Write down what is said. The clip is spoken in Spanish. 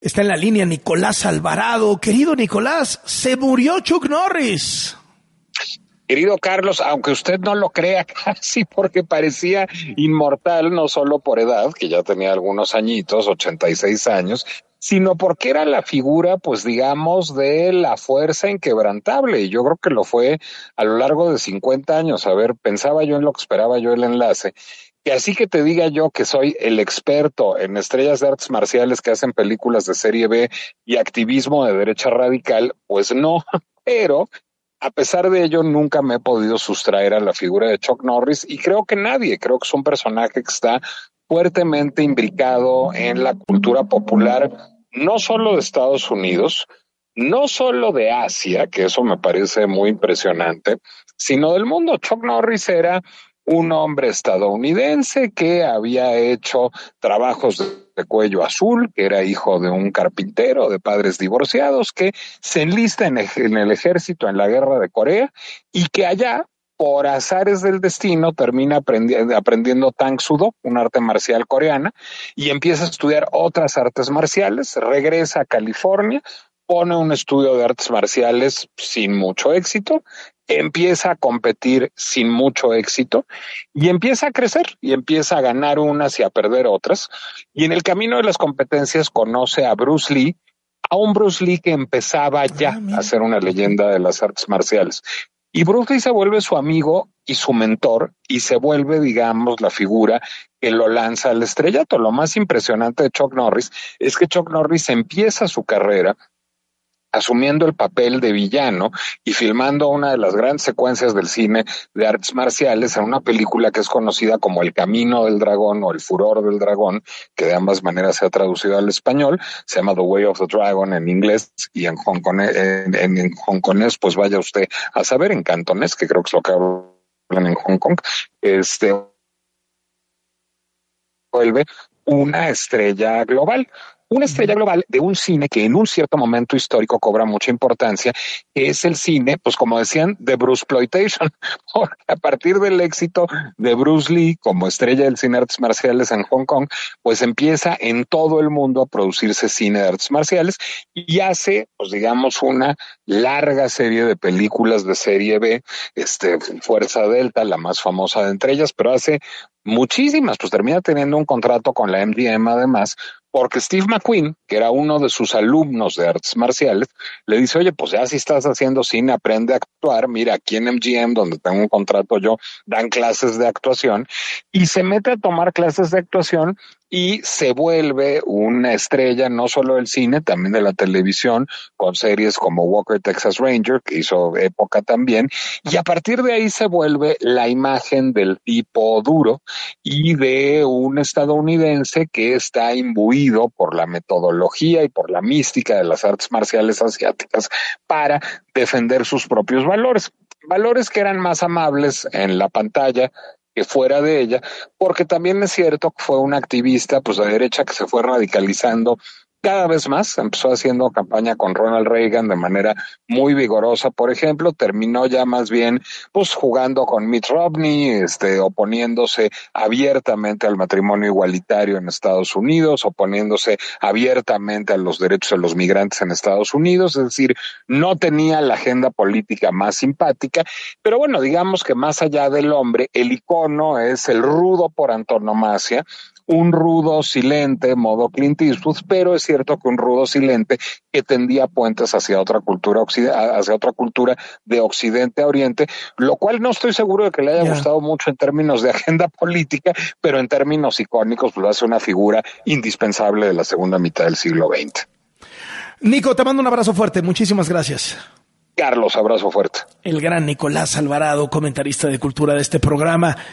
Está en la línea Nicolás Alvarado. Querido Nicolás, se murió Chuck Norris. Querido Carlos, aunque usted no lo crea, casi porque parecía inmortal, no solo por edad, que ya tenía algunos añitos, 86 años, sino porque era la figura, pues digamos, de la fuerza inquebrantable. Y yo creo que lo fue a lo largo de 50 años. A ver, pensaba yo en lo que esperaba yo el enlace. Y así que te diga yo que soy el experto en estrellas de artes marciales que hacen películas de serie B y activismo de derecha radical, pues no, pero a pesar de ello nunca me he podido sustraer a la figura de Chuck Norris y creo que nadie, creo que es un personaje que está fuertemente imbricado en la cultura popular, no solo de Estados Unidos, no solo de Asia, que eso me parece muy impresionante, sino del mundo. Chuck Norris era un hombre estadounidense que había hecho trabajos de cuello azul, que era hijo de un carpintero de padres divorciados, que se enlista en el ejército en la guerra de Corea y que allá, por azares del destino, termina aprendiendo Tang Soo Do, un arte marcial coreana, y empieza a estudiar otras artes marciales, regresa a California, pone un estudio de artes marciales sin mucho éxito, empieza a competir sin mucho éxito y empieza a crecer y empieza a ganar unas y a perder otras. Y en el camino de las competencias conoce a Bruce Lee, a un Bruce Lee que empezaba ya a ser una leyenda de las artes marciales. Y Bruce Lee se vuelve su amigo y su mentor y se vuelve, digamos, la figura que lo lanza al estrellato. Lo más impresionante de Chuck Norris es que Chuck Norris empieza su carrera asumiendo el papel de villano y filmando una de las grandes secuencias del cine de artes marciales en una película que es conocida como El Camino del Dragón o El Furor del Dragón, que de ambas maneras se ha traducido al español, se llama The Way of the Dragon en inglés y en hongkonés, pues vaya usted a saber, en cantonés, que creo que es lo que hablan en Hong Kong, vuelve una estrella global de un cine que en un cierto momento histórico cobra mucha importancia, que es el cine, pues como decían, de Bruceploitation, porque a partir del éxito de Bruce Lee como estrella del cine de artes marciales en Hong Kong, pues empieza en todo el mundo a producirse cine de artes marciales y hace, pues digamos, una larga serie de películas de serie B, Fuerza Delta, la más famosa de entre ellas, pero hace muchísimas, pues termina teniendo un contrato con la MGM además, porque Steve McQueen, que era uno de sus alumnos de artes marciales, le dice, oye, pues ya si estás haciendo cine, aprende a actuar, mira, aquí en MGM, donde tengo un contrato yo, dan clases de actuación, y se mete a tomar clases de actuación y se vuelve una estrella no solo del cine, también de la televisión, con series como Walker Texas Ranger, que hizo época también, y a partir de ahí se vuelve la imagen del tipo duro y de un estadounidense que está imbuido por la metodología y por la mística de las artes marciales asiáticas para defender sus propios valores que eran más amables en la pantalla que fuera de ella, porque también es cierto que fue un activista pues de derecha que se fue radicalizando cada vez más, empezó haciendo campaña con Ronald Reagan de manera muy vigorosa, por ejemplo, terminó ya más bien pues jugando con Mitt Romney, oponiéndose abiertamente al matrimonio igualitario en Estados Unidos, oponiéndose abiertamente a los derechos de los migrantes en Estados Unidos, es decir, no tenía la agenda política más simpática, pero bueno, digamos que más allá del hombre, el icono es el rudo por antonomasia, un rudo silente, modo Clint Eastwood, pero es cierto que un rudo silente que tendía puentes hacia otra cultura de occidente a oriente, lo cual no estoy seguro de que le haya gustado mucho en términos de agenda política, pero en términos icónicos pues lo hace una figura indispensable de la segunda mitad del siglo XX. Nico, te mando un abrazo fuerte, muchísimas gracias. Carlos, abrazo fuerte. El gran Nicolás Alvarado, comentarista de cultura de este programa.